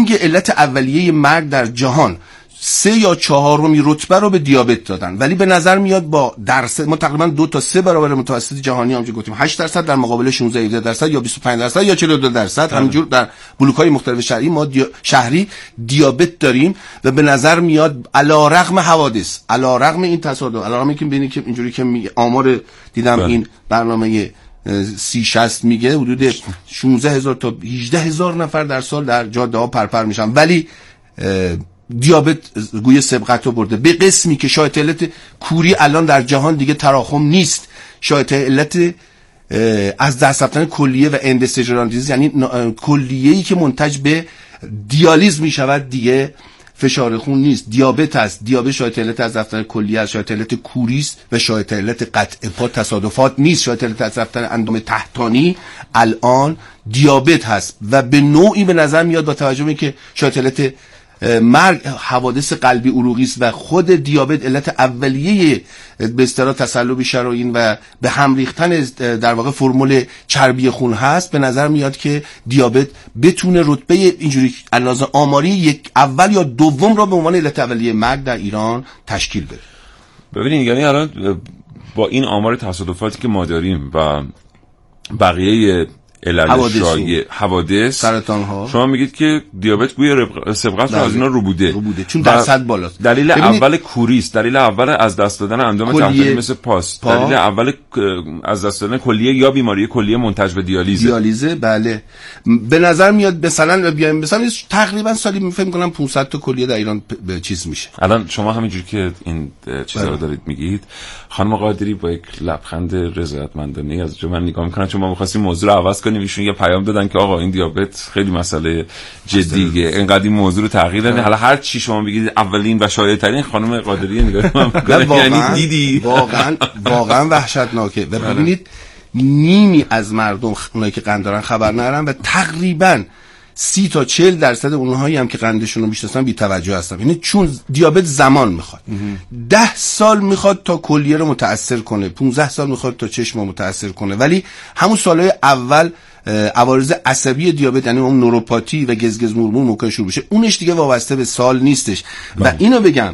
رنکینگ علت اولیه مرگ در جهان 3 یا 4 رتبه رو به دیابت دادن، ولی به نظر میاد با درصد ما تقریبا 2 تا 3 برابر متوسط جهانی همونجوری گفتیم 8% در مقابل 16-17% یا 25% یا 42%. همینجور در بلوک‌های مختلف شهری ما شهری دیابت داریم و به نظر میاد علیرغم حوادث، علیرغم این تصادف، علیرغم اینکه ببینید که اینجوری که آمار دیدم این برنامه 30-60 میگه حدود 16,000 تا 18,000 نفر در سال در جاده‌ها پرپر میشن، ولی دیابت گوی سبقت رو برده به قسمی که شاید علت کوری الان در جهان دیگه تراکم نیست، شاید علت از دست رفتن کلیه و اندستیجرال دیزیز، یعنی کلیه‌ای که منتج به دیالیز میشود دیگه فشار خون نیست، دیابت است. دیابت شاید علت از رفتن کلیه است، شاید علت کوری است و شاید علت قطع پا تصادفات نیست، شاید علت از رفتن اندام تحتانی الان دیابت هست و به نوعی به نظر میاد با توجه به اینکه شاید علت مرگ حوادث قلبی عروقی است و خود دیابت علت اولیه به اصطلاح تصلب شرايين و به هم ریختن در واقع فرمول چربی خون هست، به نظر میاد که دیابت بتونه رتبه اینجوری علاوه آماری یک اول یا دوم را به عنوان علت اولیه مرگ در ایران تشکیل بده. ببینید یعنی الان با این آمار تصادفاتی که ما داریم و بقیه علل شایع حوادث سرطان ها، شما میگید که دیابت گوی سبقت رو از اینا رو بوده چون درصد بالاست. دلیل اول کوریست، دلیل اول از دست دادن اندام تحتانی مثل پاست، دلیل اول از دست دادن کلیه یا بیماری کلیه منتج به دیالیزه. بله به نظر میاد مثلا بیایم مثلا تقریبا سالی فکر می‌کنم 500 تا کلیه در ایران به چیز میشه. الان شما همینجوری که این چیزا رو دارید میگید، خانم قادری با یک لبخند رضایتمندانه از من نگاه میکنن، چون ما می‌خواستیم موضوع رو عوض کنیم، ایشون یه پیام دادن که آقا این دیابت خیلی مسئله جدیه، اینقدر این موضوع رو تغییر بدین. حالا هر چی شما بگید اولین و شایع ترین خانم قادری نگاه میکنه، یعنی دیدی واقعا وحشتناکه. و ببینید نیمی از مردم اونایی که قند دارن خبر ندارن و تقریبا 30 تا 40% اونهایی هم که قندشون رو میشناسن بی توجه هستن. یعنی چون دیابت زمان میخواد، 10 سال میخواد تا کلیه رو متاثر کنه، 15 سال میخواد تا چشم رو متاثر کنه، ولی همون سالهای اول عوارض عصبی دیابت یعنی اون نوروپاتی و گزگز مورمور موقع شروع بشه، اونش دیگه وابسته به سال نیستش. و اینو بگم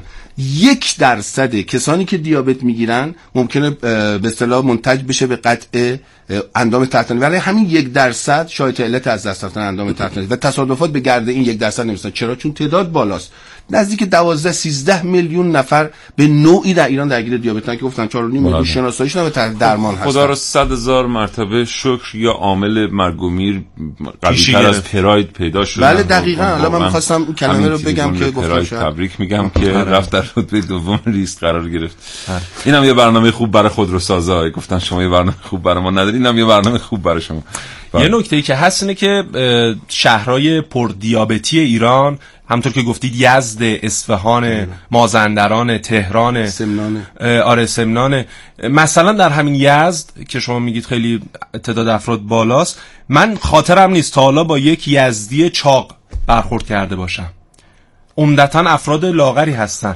1% کسانی که دیابت میگیرن ممکنه به اصطلاح منتج بشه به قطع اندام تحتانی، ولی همین 1% شاید علت از دست رفتن اندام تحتانی و تصادفات به گرد این 1% نمیرسن. چرا؟ چون تعداد بالاست. نزدیک 12-13 میلیون نفر به نوعی در ایران درگیر دیابتن که گفتن 4.5 میلیون شناساییش و درمان هستن. خدا رو 100,000 مرتبه شکر یا عامل مرگ و میر قوی‌تر از پراید پیدا شد. بله دقیقاً. حالا من می‌خواستم این کلمه رو بگم که گفتم تبریک میگم که رفت در رتبه دوم لیست قرار گرفت. اینم یه برنامه خوب برای خودروسازا. گفتن شما یه برنامه خوب برای ما ندارید، اینم یه برنامه خوب برای شما. یه نکته‌ای که هست اینه که شهرهای پردیابتی ایران همونطور که گفتید یزد، اصفهان، مازندران، تهران، سمنان. مثلا در همین یزد که شما میگید خیلی تعداد افراد بالاست، من خاطرم نیست تا حالا با یک یزدی چاق برخورد کرده باشم. عمدتاً افراد لاغری هستن.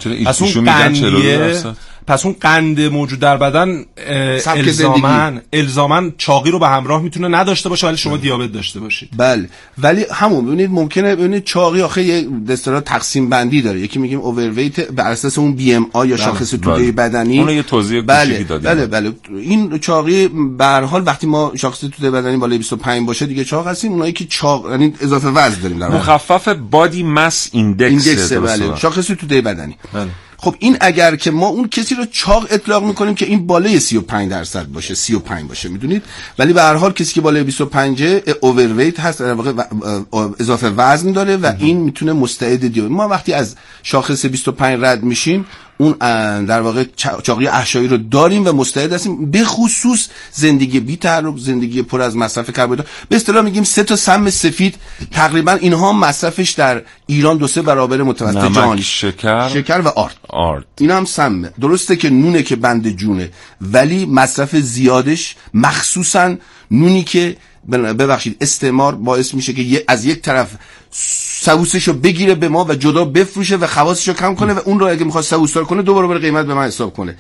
پس اون قند موجود در بدن الزاماً چاقی رو به همراه میتونه نداشته باشه ولی شما دیابت داشته باشید. بله ولی همون ببینید ممکنه ببینید چاقی آخه یه اصطلاح تقسیم بندی داره. یکی میگیم اوورویت بر اساس اون بی ام آی یا شاخص توده بدنی. اون یه توضیح کوچیکی دادیم. بله این چاقی به هر حال وقتی ما شاخص توده بدنی بالای 25 باشه دیگه چاق هستیم. اونایی که چاق یعنی اضافه وزن داریم در مخفف بادی ماس ایندکس. بله شاخص توده بدنی. بله. خب این اگر که ما اون کسی رو چاق اطلاق میکنیم که این بالای 35% باشه 35 باشه میدونید، ولی به هر حال کسی که بالای 25 اوورویت هست در واقع اضافه وزن داره و این میتونه مستعد دیابت. ما وقتی از شاخص 25 رد میشیم اون در واقع چاقی احشایی رو داریم و مستعد هستیم به خصوص زندگی بی تحرک، زندگی پر از مصرف کربوهیدرات. به اصطلاح میگیم 3 تا سم سفید تقریبا اینها مصرفش در ایران 2-3 برابر متوسط جهانی. شکر و آرد. این هم سمه. درسته که نونه که بند جونه، ولی مصرف زیادش مخصوصا نونی که ببخشید استعمار باعث میشه که از یک طرف سبوسشو بگیره به ما و جدا بفروشه و خواصشو کم کنه و اون رو اگه میخواد سبوسدار کنه 2 برابر قیمت به من حساب کنه.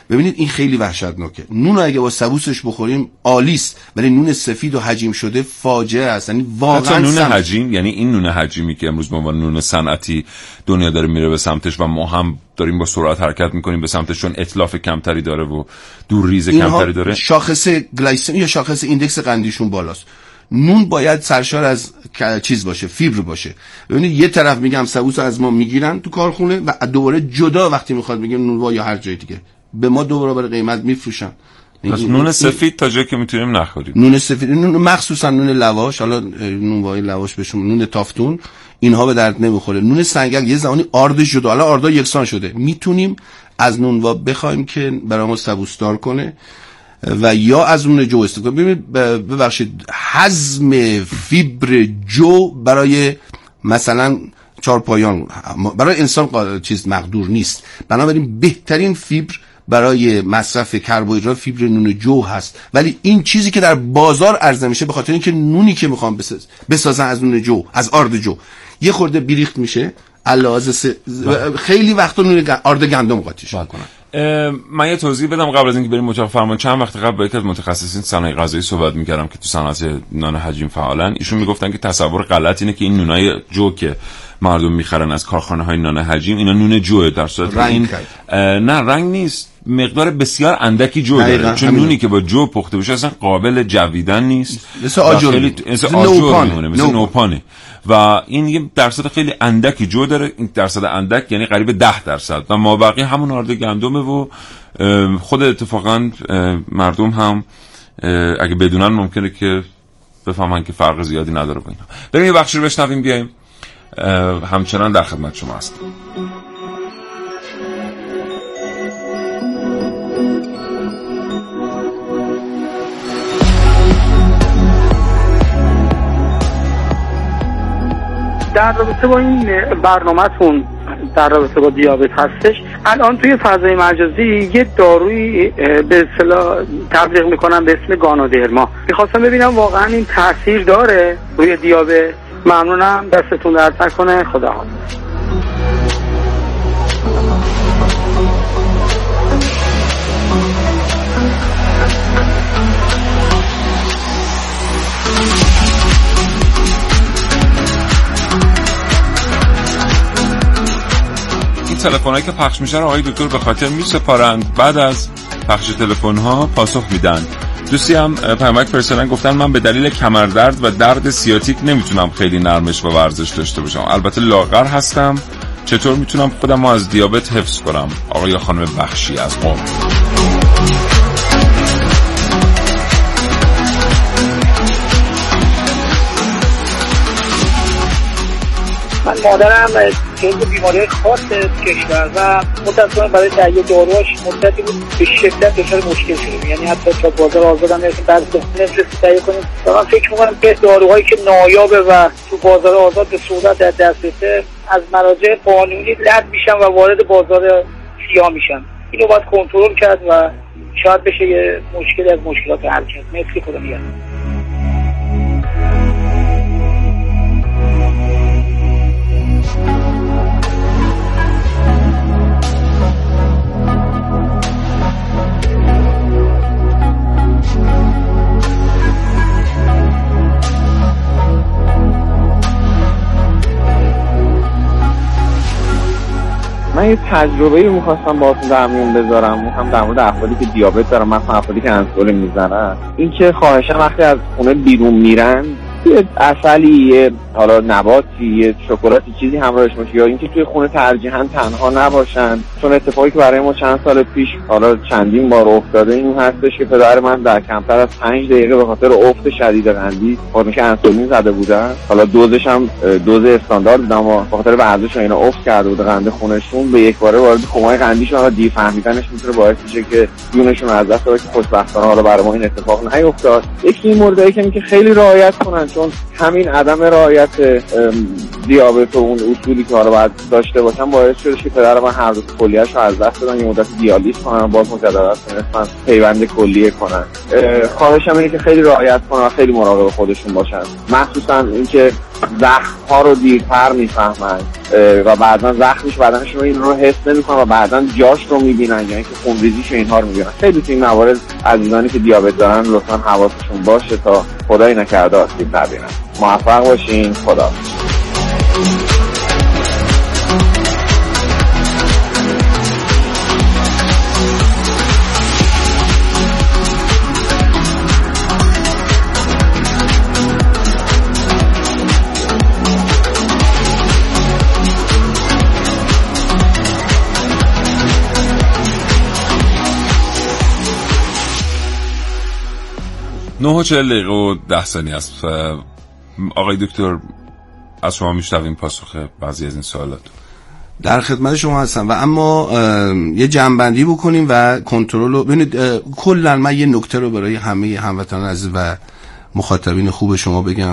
ببینید این خیلی وحشتناکه. نون اگه با سبوسش بخوریم عالیست، ولی نون سفید و حجیم شده فاجعه است. یعنی واقعا نون حجیم، یعنی این نون حجیمی که امروز به عنوان نون صنعتی دنیا داره میره به سمتش و ما هم داریم با سرعت حرکت میکنیم به سمتش، چون اتلاف کمتری داره و دورریز کمتری داره. شاخص گلایسمی یا شاخص ایندکس قندیشون بالاست. نون باید سرشار از چیز باشه، فیبر باشه. ببینید یه طرف میگم سبوس از ما میگیرن تو کارخونه و دوباره جدا وقتی میخواد میگم نونوا یا هر جای دیگه به ما دو برابر قیمت میفروشن. پس نون سفید تا جایی که میتونیم نخوریم. نون سفید، نون مخصوصا نون لواش، حالا نونوای لواش بهشون، نون تافتون، اینها به درد نمیخوره. نون سنگل یه زمانی آردش شده، حالا آردا یکسان شده، میتونیم از نونوا بخوایم که برامون سبوسدار کنه و یا از نون جو استفاده. ببینید ببخشید هضم فیبر جو برای مثلا چهارپایان برای انسان چیز مقدور نیست، بنابراین بهترین فیبر برای مصرف کربوهیدرات فیبر نون جو هست. ولی این چیزی که در بازار عرضه میشه به خاطر اینکه نونی که میخوام بسازن از نون جو، از آرد جو، یه خورده بیریخت میشه، علاوه خیلی وقتا نون آرد گندم قاطیش میکنن. من یه توضیح بدم قبل از اینکه بریم اتاق فرمان. چند وقت قبل با یکی از متخصصین صنایع غذایی صحبت می‌کردم که تو صنعت نان حجیم فعالن. ایشون میگفتن که تصور غلط اینه که این نونای جو که مردم میخرن از کارخانه‌های نان حجیم اینا نون جوه، در صورتی این نه رنگ نیست، مقدار بسیار اندکی جو داره، چون نونی که با جو پخته بشه اصلا قابل جویدن نیست، مثل آجر میمونه، مثل نوپانه و این یه درصد خیلی اندکی جو داره. این درصد اندک یعنی قریب 10% و مابقی همون آرد گندمه و خود اتفاقا مردم هم اگه بدونن ممکنه که بفهمن که فرق زیادی نداره با اینا. بریم یه بخشی رو بشنویم بیاییم همچنان در خدمت شما هستم. در رابطه با این برنامه‌تون در رابطه با دیابت هستش، الان توی فضای مجازی یه دارویی به اصطلاح تبلیغ میکنن به اسم گانودرما. میخواستم ببینم واقعا این تاثیر داره روی دیابت؟ ممنونم، دستتون درد نکنه، خدا حافظ. تلفن‌هایی که پخش میشن آقای دکتر به خاطر میسپارند، بعد از پخش تلفن‌ها پاسخ میدن. دوستی هم پیامک فرستادن گفتن من به دلیل کمردرد و درد سیاتیک نمیتونم خیلی نرمش و ورزش داشته باشم، البته لاغر هستم، چطور میتونم خودم رو از دیابت حفظ کنم؟ آقای یا خانم بخشی از قم. من مادرم جزو بیماری خاص کشور و متأسفانه برای تهیه داروهاش مدتی بود به شدت دچار مشکل شدیم، یعنی حتی تا بازار آزاد هم نرسیم بعد نمی‌تونستیم تهیه کنیم. و من فکر می‌کنم که داروهایی که نایابه و تو بازار آزاد به سهولت در دسترسه از مراجع قانونی رد میشن و وارد بازار سیاه میشن. اینو باید کنترل کرد و شاید بشه یه مشکلی از مشکلات حل کرد. مرسی، خدا نگهدار. من یه تجربه‌ای می‌خواستم باهاتون در میون بذارم، هم در مورد افرادی که دیابت دارن، مثلا افرادی که انسولین میزنن. این که خواهشاً وقتی از خونه بیرون میرن یه عسلی، یه حالا نباتی، یه شکلاتی چیزی همراهش باشه، یا اینکه توی خونه ترجیحاً تنها نباشن، چون اتفاقی که برای ما چند سال پیش حالا چندین بار افتاده این هستش که پدر من در کمتر از 5 دقیقه به خاطر افت شدید قندی خودش انسولین زده بودن، حالا دوزش هم دوز استاندارد بود اما به خاطر ورزش و اینا افت کرده بود قند خونشون، به یک باره وارد کمای قندیشون و دیر فهمیدنش میتونه باعث بشه که جونشون از دست بره، که خوشبختانه حالا برای ما این اتفاق نیفتاد. یکی این موردایی که خیلی رعایت کنن، چون همین عدم رعایت دیابت و اون اصولی که حالا باید داشته باشن باعث شده که پدر من هر دو کلیه‌اش رو از دست بدن، یه مدت دیالیز کنن و باز مجددا تونستن پیوند کلیه کنن. خواهشم اینه که خیلی رعایت کنن و خیلی مراقب خودشون باشن، مخصوصا اینکه زخم‌ها رو دیرتر میفهمن و بعداً زخمش بدنشون این رو حس نمی‌کنن و بعداً جاش رو می‌بینن، یعنی که خونریزیش و اینها رو می‌بینن. خیلی تو این موارد عزیزانی که دیابت دارن لطفاً حواسشون باشه تا خدای نکرده آسیب نبینن. موفق باشین. خدا. نه و 40 دقیقه و 10 ثانیه است. آقای دکتر از شما میشنویم پاسخ بعضی از این سوالات. در خدمت شما هستم و اما یه جمع‌بندی بکنیم و کنترل رو ببینید. کلا من یه نکته رو برای همه هموطنان عزیز و مخاطبین خوب شما بگم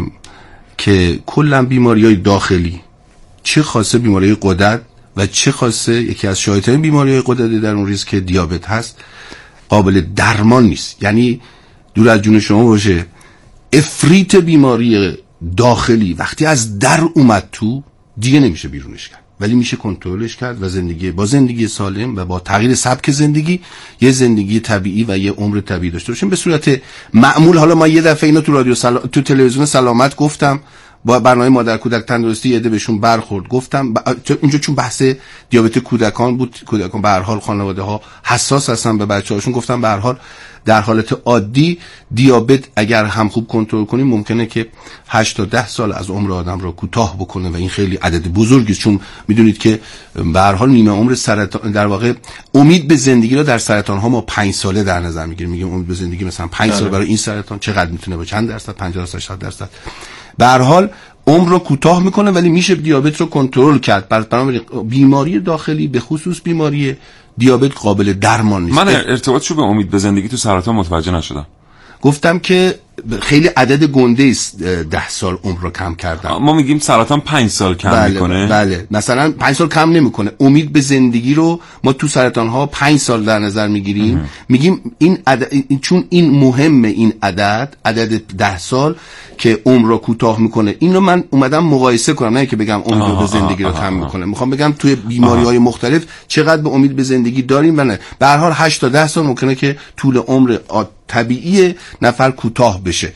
که کلا بیماری‌های داخلی، چه خاصه بیماری غدد و چه خاصه یکی از شایع‌ترین بیماری‌های غدد در اون ریسک که دیابت هست، قابل درمان نیست. یعنی دور از جون شما باشه، افریط بیماری داخلی وقتی از در اومد تو دیگه نمیشه بیرونش کرد، ولی میشه کنترلش کرد و با زندگی سالم و با تغییر سبک زندگی یه زندگی طبیعی و یه عمر طبیعی داشته باشیم به صورت معمول. حالا ما یه دفعه اینو تو تلویزیون سلامت گفتم، با برنامه مادر کودک تندرستی یه ده بهشون برخورد، گفتم اونجا چون بحث دیابت کودکان بود، کودکان به هر حال خانواده ها حساس هستن به بچه‌هاشون، گفتم به هر حال در حالت عادی دیابت اگر هم خوب کنترل کنیم ممکنه که 8 تا 10 سال از عمر آدم رو کوتاه بکنه و این خیلی عدد بزرگی است، چون میدونید که به هر حال نیمه عمر سرطان، در واقع امید به زندگی رو در سرطان ها ما 5 ساله در نظر میگیریم. میگیم امید به زندگی مثلا 5 سال برای این سرطان چقدر میتونه باشه، چند درصد، 50 تا 60%. به هر حال عمر رو کوتاه میکنه ولی میشه دیابت رو کنترل کرد. بنابراین بیماری داخلی به خصوص بیماری دیابت قابل درمان نیست. من ارتباطشو به امید به زندگی تو سرطان متوجه نشدم. گفتم که خیلی عدد گنده است 10 سال عمر رو کم کردن. ما میگیم سرطان 5 سال کم میکنه. بله مثلا 5 سال کم نمیکنه. امید به زندگی رو ما تو سرطان ها 5 سال در نظر میگیریم. میگیم این چون این مهمه، این عدد 10 سال که عمر رو کوتاه میکنه، این رو من اومدم مقایسه کنم، نه که بگم عمر به زندگی رو کم میکنه. میخوام بگم توی بیماری‌های مختلف چقدر به امید به زندگی داریم و نه. به هر حال 8 تا 10 سال ممکنه که طول عمر طبیعی نفر کوتاه بشه.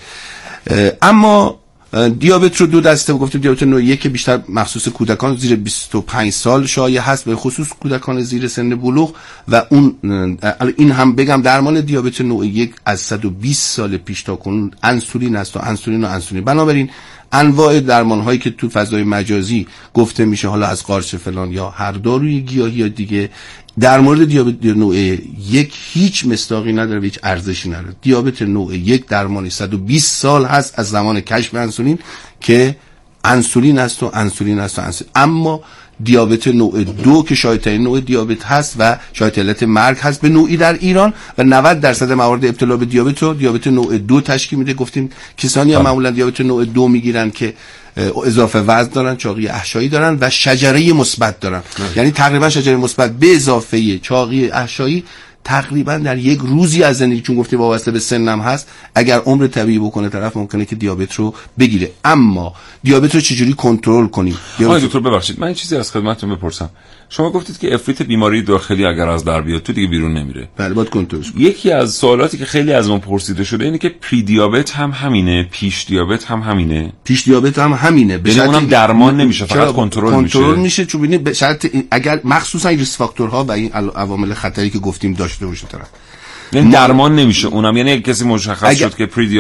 اما دیابت رو دو دسته گفتیم. دیابت نوع 1 که بیشتر مخصوص کودکان زیر 25 سال شایع هست، به خصوص کودکان زیر سن بلوغ، و اون این هم بگم درمان دیابت نوع 1 از 120 سال پیش تا کنون انسولین است و انسولین. بنابراین انواع درمان هایی که تو فضای مجازی گفته میشه، حالا از قارچ فلان یا هر داروی گیاهی یا دیگه، در مورد دیابت نوع 1 هیچ مصداقی نداره و هیچ ارزشی نداره. دیابت نوع 1 درمانی 120 سال هست از زمان کشف انسولین که انسولین است. اما دیابت نوع 2 که شایع‌ترین نوع دیابت هست و شایع علت مرگ هست به نوعی در ایران و 90% موارد ابتلا به دیابت نوع 2 تشکیل میده. گفتیم کسانی هم معمولا دیابت نوع 2 میگیرن که اضافه وزن دارن، چاقی احشایی دارن و شجره مثبت دارن. یعنی تقریبا شجره مثبت به اضافه چاقی احشایی تقریبا در یک روزی از زندگی، چون گفتی وابسته به سنم هست، اگر عمر طبیعی بکنه طرف ممکنه که دیابت رو بگیره. اما دیابت رو چجوری کنترل کنیم؟ آقای دکتر ببخشید من این چیزی از خدمتتون بپرسم. شما گفتید که افریط بیماری داخلی اگر از در بیاد تو دیگه بیرون نمیره. بله باید کنترل کنیم. یکی از سوالاتی که خیلی از ما پرسیده شده اینه که پری دیابت هم همینه، پیش دیابت هم همینه. پیش دیابت هم همینه، به شرط اونم درمان نمیشه، فقط کنترل میشه. چون ببینید به شرط اگر مخصوصا این ریسک فاکتورها و این عوامل خطری که گفتیم داشته باشه طرف، یعنی درمان نمیشه اونم. یعنی اگه کسی مشخص شد که پری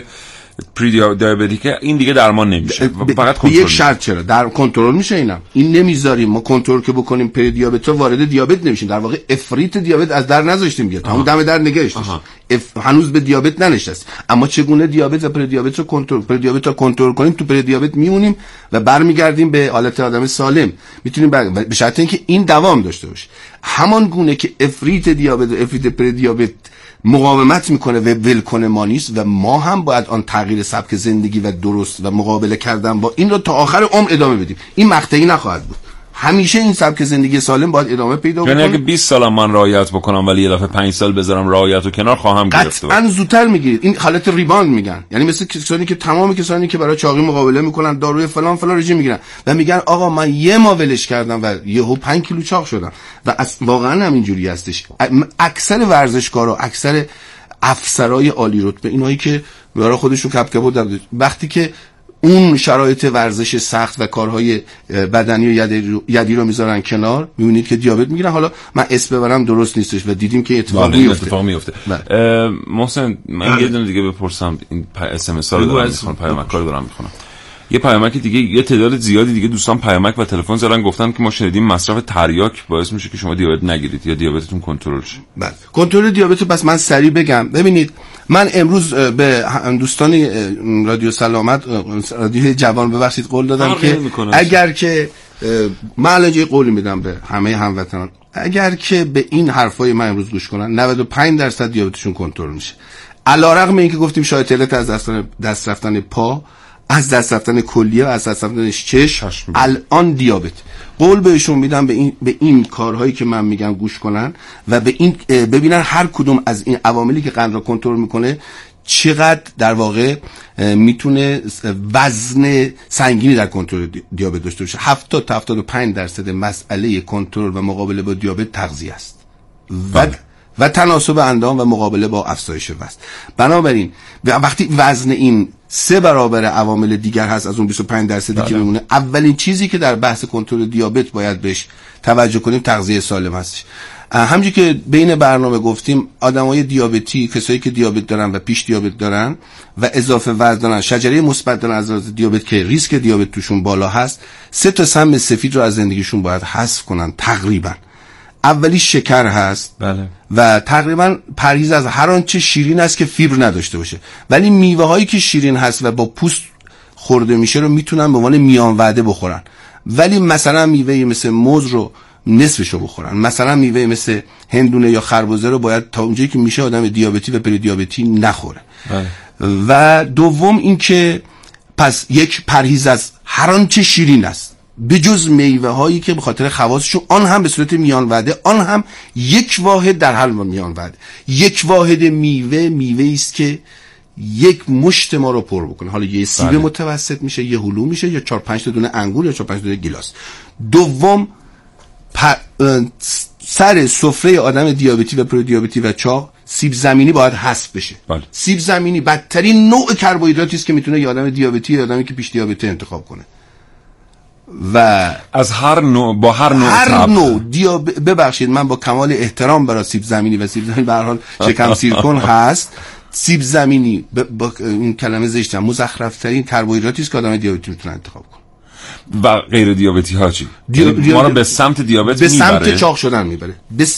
دیابتیکه، این دیگه درمان نمیشه، فقط کنترل. یک شرط چرا در کنترل میشه. این نمیذاریم ما کنترل که بکنیم پری دیابت وارد دیابت نمیشیم. در واقع افریط دیابت از در نذاشتیم بیاد، همون دم در نگهش هنوز به دیابت ننشست. اما چگونه دیابت و پری دیابت رو کنترل کنیم؟ تو پری دیابت میمونیم و برمیگردیم به حالت آدم سالم. میتونیم به شرط اینکه این دوام داشته باشه. همان گونه که افریط دیابت و افریط پری دیابت مقاومت میکنه و ولکنه ما نیست، و ما هم باید آن تغییر سبک زندگی و درست و مقابله کردن با این رو تا آخر عمر ادامه بدیم. این مقطعی نخواهد بود. همیشه این سبک زندگی سالم باید ادامه پیدا بکنه. یعنی اگه 20 سالم من رعایت بکنم ولی یه دفعه 5 سال بذارم رعایت رو کنار خواهم گرفت. قطعاً زودتر میگیرید. این حالت ریباند میگن، یعنی مثل کسانی که تمام کسانی که برای چاقی مقابله میکنن داروی فلان فلان رژیم میگیرن و میگن آقا من یه ماه ولش کردم و یهو 5 کیلو چاق شدم و واقعا هم اینجوری هستش. اکثر ورزشکارا، اکثر افسرای عالی رتبه، اینایی که برای خودشون کپکپ دادن، وقتی که اون شرایط ورزش سخت و کارهای بدنی و یدی رو میذارن کنار، میبینید که دیابت میگیرن. حالا من اسم ببرم درست نیستش و دیدیم که اتفاق میفته. محسن من یه دونه دیگه بپرسم، این اس ام اس رو دارم میخونم، پیامک رو دارم میخونم. یه پیامک دیگه، یه تعداد زیادی دیگه دوستان پیامک و تلفن زدن گفتن که ما شنیدیم مصرف تریاک باعث میشه که شما دیابت نگیرید یا دیابتتون کنترل شه. بله، کنترل دیابت. پس من سریع بگم، ببینید من امروز به دوستان رادیو سلامت، رادیو جوان ببخشید، قول دادم که اگر که من الان یه قولی میدم به همه هموطنان، اگر که به این حرفای من امروز گوش کنن 95% دیابتشون کنترل میشه. علیرغم اینکه گفتیم شاید علت از دست رفتن پا، از دست رفتن کلیه و از دست رفتن چشم، الان دیابت. قول بهشون میدم به این کارهایی که من میگم گوش کنن و به این ببینن هر کدوم از این عواملی که قند را کنترل میکنه چقدر در واقع میتونه وزن سنگینی در کنترل دیابت داشته باشه. 70 تا 75% مسئله کنترل و مقابله با دیابت تغذیه است و تناسب اندام و مقابله با افزایش وزن. بنابراین وقتی وزن این 3 برابر عوامل دیگر هست از اون 25% که میمونه، اولین چیزی که در بحث کنترل دیابت باید بهش توجه کنیم تغذیه سالم هستش. همونجوری که بین برنامه گفتیم، آدمای دیابتی، کسایی که دیابت دارن و پیش دیابت دارن و اضافه وزن دارن، شجره مثبت دارن از لحاظ دیابت که ریسک دیابت توشون بالا هست، 3 تا سم سفید رو از زندگیشون باید حذف کنن تقریبا. اولی شکر هست. بله. و تقریبا پرهیز از هر آنچه شیرین است که فیبر نداشته باشه. ولی میوه هایی که شیرین هست و با پوست خورده میشه رو میتونن به عنوان میان وعده بخورن، ولی مثلا میوه مثل موز رو نصفشو بخورن. مثلا میوه مثل هندونه یا خربزه رو باید تا اونجایی که میشه آدم دیابتی و پری دیابتی نخوره. بله. و دوم این که پس یک پرهیز از هر آنچه شیرین است به جز میوه هایی که به خاطر خواصشون، آن هم به صورت میان وعده، آن هم یک واحد در حل میان وعده. یک واحد میوه است که یک مشت ما رو پر بکنه. حالا یه سیب متوسط میشه، یه هلو میشه، یا 4-5 تا دونه انگور، یا 4-5 دونه گیلاس. دوم سر سفره آدم دیابتی و پری دیابتی و چاق سیب زمینی باید حذف بشه. سیب زمینی بدترین نوع کربوهیدراتی است که میتونه یه آدم دیابتی یا آدمی که پیش دیابت انتخاب کنه. و از هر نوع، با هر نوع ببخشید من با کمال احترام برای سیب زمینی، و سیب زمینی به هر حال شکم سیرکن هست، سیب زمینی با این کلمه زشتم مزخرف‌ترین کربوهیدراتی است که آدم دیابتی میتونه انتخاب کنه. و غیر دیابتی ها چی؟ ما رو به سمت دیابت میبره، به سمت چاق شدن میبره.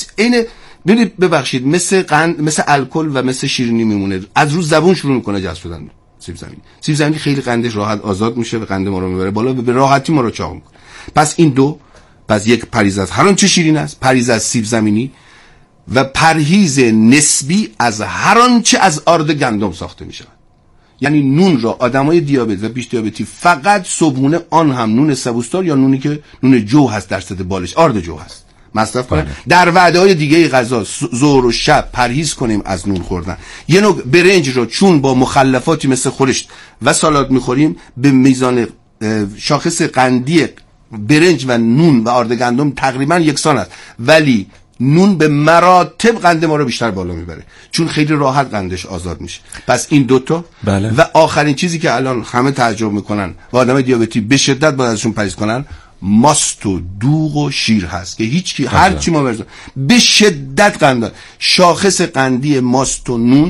این ببخشید مثل قند، مثل الکل و مثل شیرینی میمونه، از رو زبون شروع میکنه جذب شدن. سیب زمینی خیلی قندش راحت آزاد میشه و قند ما رو میبره بالا و به راحتی ما رو چاق میکنه. پس این دو، پس یک پرهیز از هر آنچه شیرین است، پرهیز از سیب زمینی، و پرهیز نسبی از هر آنچه از آرد گندم ساخته میشه. یعنی نون را آدمای دیابت و پیش دیابتی فقط صبحونه، آن هم نون سبوسدار یا نونی که نون جو هست درصد بالش آرد جو هست مصرف کنیم. در وعده‌های دیگه غذا ظهر و شب پرهیز کنیم از نون خوردن. یه نوع برنج رو چون با مخلفاتی مثل خورشت و سالاد میخوریم، به میزان شاخص قندی برنج و نون و آرد گندم تقریبا یکسان است، ولی نون به مراتب قند ما رو بیشتر بالا میبره چون خیلی راحت قندش آزاد میشه. پس این دوتا. بله. و آخرین چیزی که الان همه تعجب میکنن و آدم دیابتی به شدت باید ازشون پرهیز کنن، ماست و دوغ و شیر هست که هیچ کی هر چی ما برزن به شدت قند. شاخص قندی ماست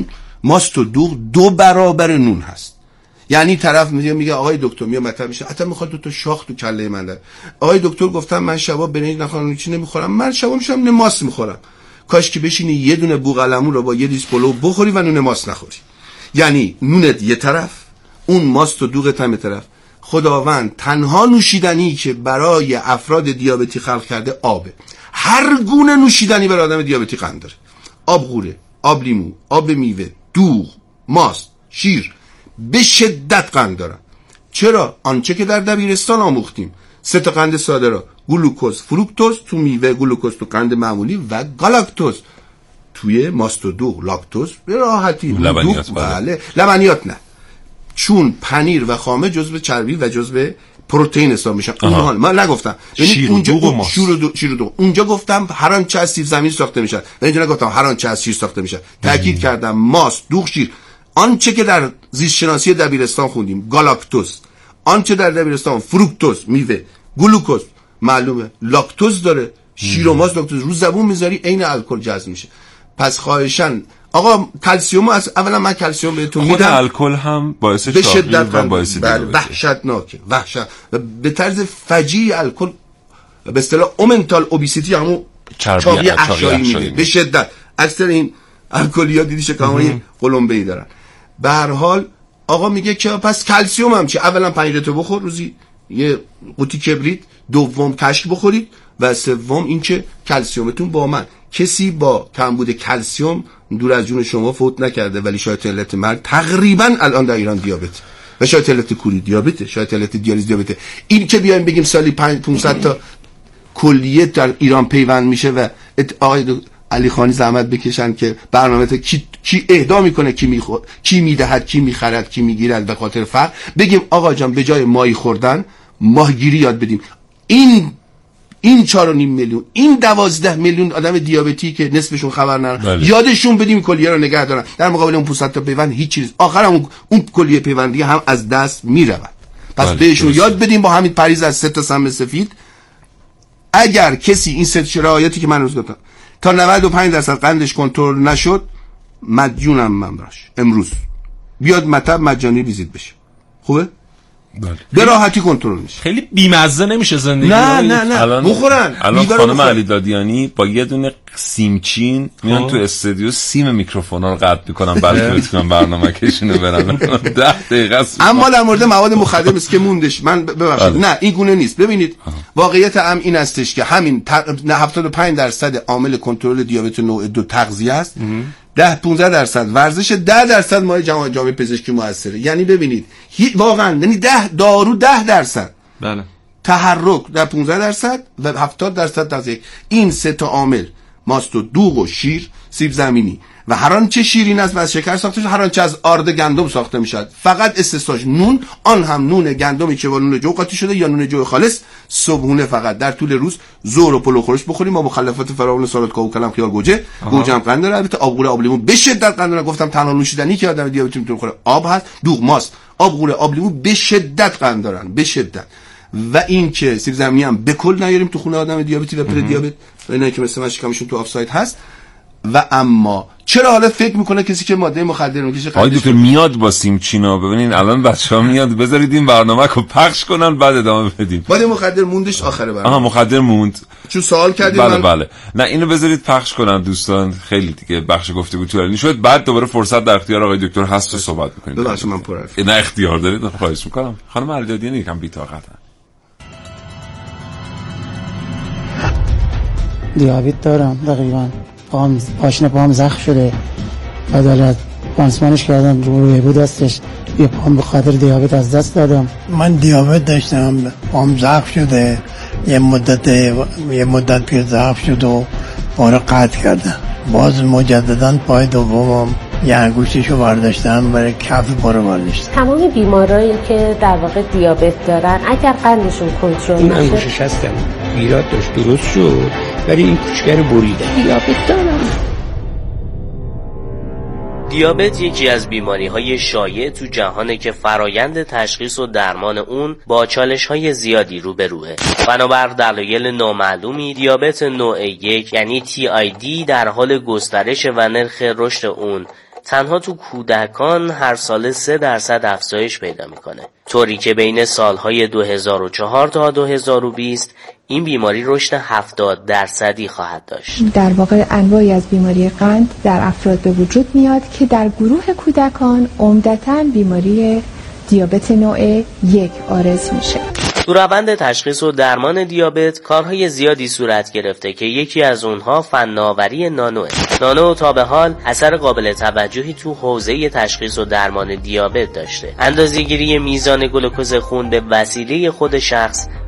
و دوغ 2 برابر نون هست. یعنی طرف میگه آقای دکتر، میاد مطلب میشه حتی میخواد 2 تا شاخ تو کله من داره. آقای دکتر گفتم من شبا برنج نخورم، چی نمیخورم، من شبا میشم نون ماست میخورم. کاش که بشینی یه دونه بوقلمون رو با یه دیس پلو بخوری و نون ماست نخوری. یعنی نونت یه طرف، اون ماست و دوغت هم یه طرف. خداوند تنها نوشیدنی که برای افراد دیابتی خلق کرده آبه. هر گونه نوشیدنی برای آدم دیابتی قند داره. آب قوره، آب لیمو، آب میوه، دوغ، ماست، شیر به شدت قند دارن. چرا؟ آنچه که در دبیرستان آموختیم، سه تا قند ساده را: گلوکوز، فروکتوز تو میوه، گلوکوز تو قند معمولی و گالاکتوز توی ماست و دوغ. لاکتوز به راحتی لبنیات. بله لبنیات نه، چون پنیر و خامه جزو چربی و جزو پروتئین حساب میشن. اونها من نگفتم شیر و دوغ اونجا گفتم هر آنچه از سیب زمینی ساخته میشه، و اینجا نگفتم هر آنچه از شیر ساخته میشه. تاکید کردم ماست، دوغ، شیر. آنچه که در زیست شناسی دبیرستان خوندیم گالاکتوز، آنچه در دبیرستان فروکتوز میوه، گلوکوز معلومه، لاکتوز داره، شیر و ماست لاکتوز، رو زبون میذاری عین الکل جذب میشه. پس خواهشاً آقا کلسیم از اولا من کلسیم بهتون میدم. خود الکل هم باعث چاقی و باعث دیابت. وحشتناکه، به طرز فجیع الکل به اصطلاح اومنتال اوبیسیتی، همون چاقی احشایی میده به شدت. اکثر این الکلی‌ها دیدی شکم‌های قلمبه‌ای دارن. به هر حال آقا میگه که پس کلسیم هم چی؟ اولا 5 لیتر بخور روزی، یه قوطی کبریت، دوم کشک بخورید، و سوم این که کلسیمتون با من. کسی با کمبود کلسیم دور از جون شما فوت نکرده، ولی شاید علت مرگ تقریبا الان در ایران دیابت، و شاید علت کوری دیابته، شاید علت دیالیز دیابته. این که بیایم بگیم سالی 500 تا کلیه در ایران پیوند میشه و آقای علی خانی زحمت بکشن که برنامه کی اهدا میکنه، کی میدهد، کی میخرد، کی میگیرد به خاطر فقر، بگیم آقا جان به جای ماهی خوردن ماهیگیری یاد بدیم. این 4.5 میلیون، این 12 میلیون آدم دیابتی که نصفشون خبر ندارن، یادشون بدیم کلیه رو نگه دارن. در مقابل اون 500 تا پیوند هیچ چیز، آخرام اون کلیه پیوندی هم از دست میرود. پس بهشون یاد بدیم با همین پریز از 3 تا سم سفید. اگر کسی این 3 شرایطی که من روز گفتم تا 95% قندش کنترل نشد، مدیونم من براش امروز بیاد مطب مجانی ویزیت بشه. خوبه؟ به راحتی کنترل میشه. خیلی بیمزه نمیشه زندگی. نه بخورن. الان خانم علی دادیانی با یه دونه سیمچین میان تو استودیو سیم میکروفونا رو قطع میکنن بعد که بتونن برنامه‌کشونو برن. 10 دقیقه است. اما در مورد مواد مخدر است که موندش، من ببخشید نه این گونه نیست. ببینید واقعیت این استش که همین 75% عامل کنترل دیابت نوع 2 تغذیه است. 10-15% ورزش، 10% مایه جامعه پزشکی موثره. یعنی ببینید واقعا یعنی 10 دارو 10%. بله. تحرک در 15% و 70% تغذیه. این 3 تا عامل ماست و دوغ و شیر، سیب زمینی و هر آنچه شیرین است و از شکر ساخته شده، هر آنچه از آرد گندم ساخته میشد. فقط استثناش نون، آن هم نون گندمی که با نون جو قاطی شده یا نون جو خالص. صبحونه فقط در طول روز ظهر و پلو خورش بخوریم با مخلفات فراوان، سالاد، کاهو، کلم، خیار، گوجه هم قند داره. البته آبغوره، آب لیمو به شدت قند داره. گفتم تنها نوشیدنی که آدم دیابتی میتونه بخوره آب هست، دوغ، ماست، آبغوره، آب لیمو به شدت قند دارن، به شدت. و این که سیب زمینی هم به کل نیاریم تو خونه آدم دیابتی و پردیابت، اینا که مثلا شکمشون تو آفساید هست. و اما چرا حالا فکر میکنه کسی که ماده مخدر میکشه آقای دکتر میاد با سیمچینا؟ ببینین الان بچه‌ها میاد، بذارید این برنامه رو پخش کنن بعد ادامه بدیم. ماده مخدر موندش آخره برنامه. مخدر موند چون سوال کردید. بله نه اینو بذارید پخش کنن دوستان، خیلی دیگه بخش گفتگو طولانی شد. بعد دوباره فرصت در اختیار آقای دکتر هست و صحبت می‌کنیم. ببخشید من پر حرف. نه اختیار دارید، خواهش می‌کنم. خانم علی دادیانی یکم بی‌طاقتن. دیابت دارم تقریبا، پاشنه پاهم زخم شده، عدالت پانسمانش کردم، روی بود دستش، یه پام به خاطر دیابت از دست دادم. من دیابت داشتم، پام زخم شده، یه مدت پیش زخم شد و پاره قطع کردم. باز مجددا پای دومم یه انگوشتشو برداشتم، برای کف پاره برداشتم. تمام بیمارایی که در واقع دیابت دارن اگر قندشون کنترل این انگوشش هستم ایراد داشت، درست شد، ولی این کوچکر بریده. دیابت دارم. دیابت یکی از بیماری‌های شایع تو جهانه که فرایند تشخیص و درمان اون با چالش‌های زیادی روبروه. بنابر دلایل نامعلومی دیابت نوع 1 یعنی TID در حال گسترش و نرخ رشد اون تنها تو کودکان هر ساله 3% افزایش پیدا میکنه، طوری که بین سالهای 2004 تا 2020 این بیماری رشد 70% خواهد داشت. در واقع انواعی از بیماری قند در افراد به وجود میاد که در گروه کودکان عمدتاً بیماری دیابت نوع 1 عارض میشه. تو روند تشخیص و درمان دیابت کارهای زیادی صورت گرفته که یکی از اونها فناوری نانوه. نانو تا به حال اثر قابل توجهی تو حوزه تشخیص و درمان دیابت داشته. اندازه‌گیری میزان گلوکوز خون به وسیله خود شخص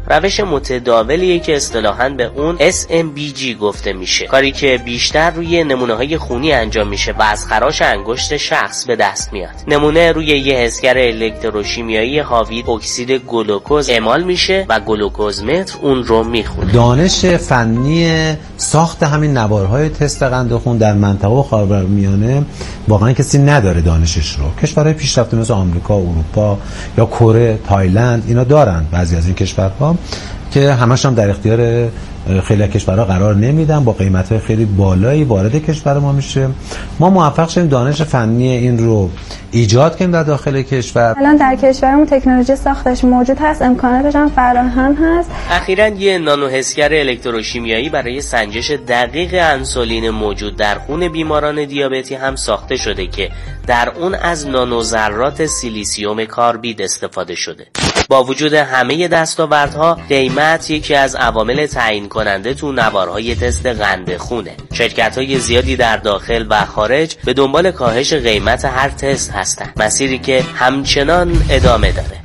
روش متداولیه که اصطلاحاً به اون SMBG گفته میشه، کاری که بیشتر روی نمونه‌های خونی انجام میشه و از خراش انگشت شخص به دست میاد. نمونه روی یه حسگر الکتروشیمیایی حاوی اکسید گلوکوز اعمال میشه و گلوکوزمتر اون رو میخونه. دانش فنی ساخت همین نوارهای تست قند خون در منطقه و خاورمیانه واقعا کسی نداره دانشش رو. کشورهای پیشرفته مثل آمریکا، اروپا یا کره، تایلند اینا دارن. بعضی از این کشورها که همش هم در اختیار خیلی از کشورها قرار نمیدن، با قیمت‌های خیلی بالایی وارد کشور ما میشه. ما موفق شدیم دانش فنی این رو ایجاد کنیم در داخل کشور. الان در کشورمون تکنولوژی ساختش موجود هست، امکاناتش هم فراهم هست. اخیراً یه نانو حسگر الکتروشیمیایی برای سنجش دقیق انسولین موجود در خون بیماران دیابتی هم ساخته شده که در اون از نانو ذرات سیلیسیوم کاربید استفاده شده. با وجود همه دستاوردها، قیمت یکی از عوامل تعیین کننده تو نوارهای تست قند خونه. شرکت‌های زیادی در داخل و خارج به دنبال کاهش قیمت هر تست هستن، مسیری که همچنان ادامه داره.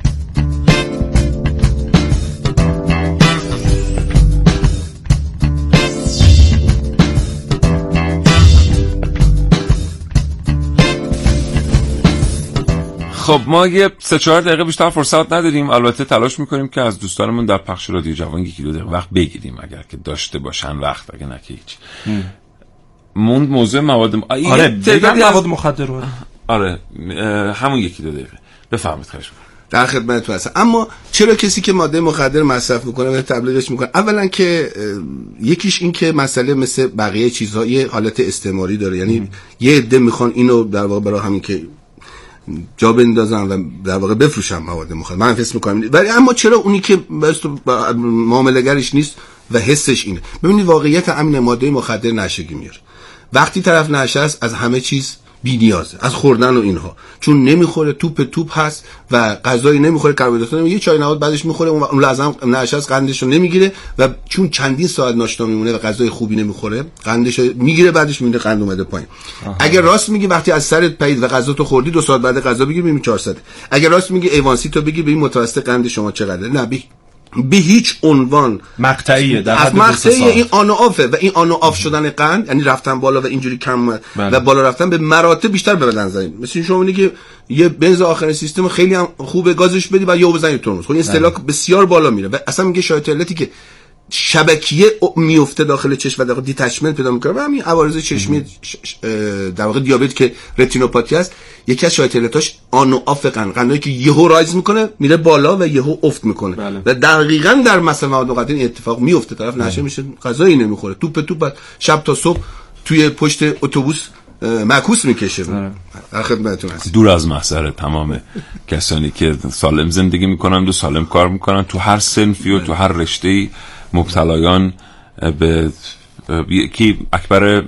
خب ما یه 3-4 دقیقه بیشتر فرصت نداریم. البته تلاش میکنیم که از دوستانمون در پخش رادیو جوان 1-2 دقیقه وقت بگیریم اگر که داشته باشن وقت، اگه نه که هیچ. موند موضوع مواد آره بگم مواد مخدر رو. آره همون 1-2 دقیقه بفرمایید. خواهش می‌کنم. در خدمتتون هستم. اما چرا کسی که ماده مخدر مصرف میکنه و تبلیغش میکنه؟ اولا که یکیش این که مسئله مثل بقیه چیزها یه حالت استعماری داره، یعنی یه عده میخوان اینو در واقع برای همین که جا بندازن و در واقع بفروشن مواد مخدر. من حس میکنم ولی اما چرا اونی که معامله‌گرش نیست و حسش اینه؟ ببینید واقعیت امن ماده مخدر نشگی میاره. وقتی طرف نشه است از همه چیز بی‌نیازه، از خوردن و اینها، چون نمیخوره، توپ هست و غذایی نمیخوره، کربوهیدرات نمیخوره، یه چای نبات بعدش میخوره، اون لازم نشه است قندش رو نمیگیره و چون چندین ساعت ناشتا میمونه و غذای خوبی نمیخوره قندش رو میگیره، بعدش میبینه قند اومده پایین. اگر راست میگی وقتی از سرت پرید و غذا تو خوردی 2 ساعت بعد غذا بگیر ببین 400. اگر راست میگی ایوانسی تو بگیر ببین متوسط قند شما چقدره. نه به هیچ عنوان مقطعیه، در حد مقطعیه. این آن و آفه و این آن و آف شدن قند یعنی رفتن بالا و اینجوری کم و بالا رفتن به مراتب بیشتر به بدن زنید. مثل شما میگی که یه بنز آخرین سیستم خیلی هم خوبه گازش بدی و یا بزنید ترمز، خب این استهلاک بسیار بالا میره و اصلا میگه شایعات علتی که شبکیه میفته داخل چشم و در واقع دیتچمنت پیدا میکنه و همین عوارض چشمی در واقع دیابت که رتینوپاتی است، یکی از شایعات علتاش آن و آف قندایی که یهو رایز میکنه میره بالا و یهو افت میکنه. و دقیقاً در مثلا مواد مخدر این اتفاق میفته، طرف نشه میشه، غذایی نمیخوره، توپ شب تا صبح توی پشت اتوبوس معکوس میکشه. در خدمتتون هستم. دور از محضر تمام کسانی که سالم زندگی میکنن و سالم کار میکنن تو هر صنفی و تو هر رشته‌ای مبتلایان به یکی اکبر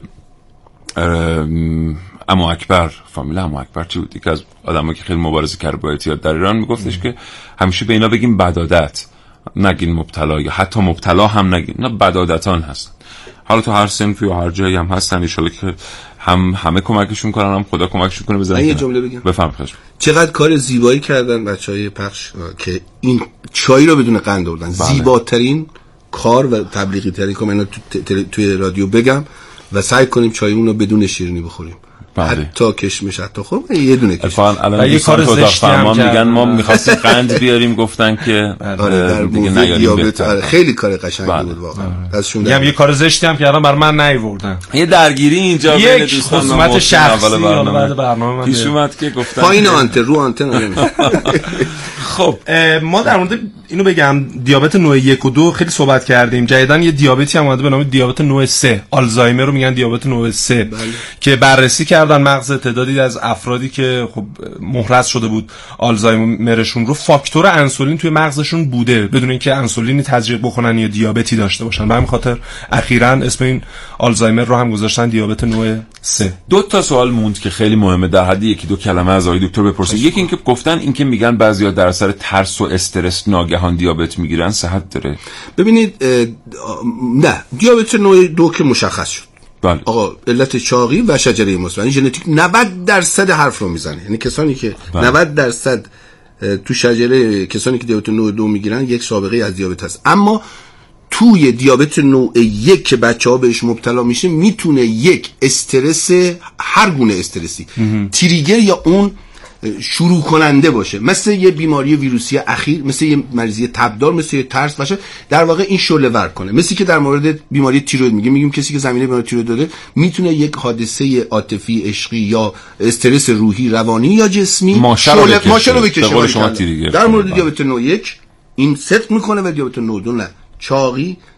اما اکبر، فامیل اما اکبر چی بود؟ یکی از آدمایی که خیلی مبارزه کرده با اعتیاد در ایران میگفتش که همیشه به اینا بگیم بدعادت، نگین مبتلا، یا حتی مبتلا هم نگین، اینا بدعادتان هستن. حالا تو هر صنفی و هر جایی هم هستن، ان شاءالله که همه کمکشون کنن، هم خدا کمکشون کنه. بزنید یه جمله بگم. بفرمایید. چقدر کار زیبایی کردن بچهای پخش که این چای رو بدون قند آوردن. زیباترین کار و تبلیغی ترین کار من توی رادیو بگم و سعی کنیم چایمون رو بدون شیرینی بخوریم. حتی کشمش حتی خب یه دونه کشمش. الان یه کار زشتی هم میگن ما می‌خواستیم قند بیاریم، گفتن که دیگه نیاریم. خیلی کار قشنگی بود واقعا. ازشون یه کار زشتی هم کردن برای من نیوردن. یه درگیری اینجا بین دوستان خصومت شخصی بعد برنامه من پیش اومد که گفتن پایین آنتن رو آنتن. خب ما در مورد اینو بگم دیابت نوع 1 و 2 خیلی صحبت کردیم. جدیدن یه دیابتی هم اومده به نام دیابت نوع 3، آلزایمر رو میگن دیابت نوع 3 که بررسی کردن مغز تعدادی از افرادی که خب محرز شده بود آلزایمرشون رو، فاکتور انسولین توی مغزشون بوده بدون اینکه انسولینی تزریق بکنن یا دیابتی داشته باشن. به همین خاطر اخیراً اسم این آلزایمر رو هم گذاشتن دیابت نوع 3. 2 سوال موند که خیلی مهمه در حد 1-2 کلمه از آقای دکتر بپرسید. یکی اینکه گفتن اینکه میگن بعضیا در اثر ترس و استرس ناگهان دیابت میگیرن، صحت داره؟ ببینید نه، دیابت نوع 2 که مشخص شد. بله. آقا علت چاقی و شجره مثبت ژنتیک 90% حرف رو میزنه. یعنی کسانی که 90% تو شجره کسانی که دیابت نوع 2 میگیرن یک سابقه از دیابت هست. اما توی دیابت نوع 1 که بچه‌ها بهش مبتلا میشه میتونه یک استرس، هر گونه استرسی تریگر یا اون شروع کننده باشه، مثل یه بیماری ویروسی اخیر، مثل یه مریضی تبدار، مثل یه ترس باشه، در واقع این شعله ور کنه. مثل که در مورد بیماری تیروید میگیم کسی که زمینه بیماری تیروید داره میتونه یک حادثه عاطفی، عشقی یا استرس روحی، روانی یا جسمی ماشه رو بکشه. در مورد دیابت نوع 1 این صدق میکنه و دیابت نوع 2 نه. چاقی،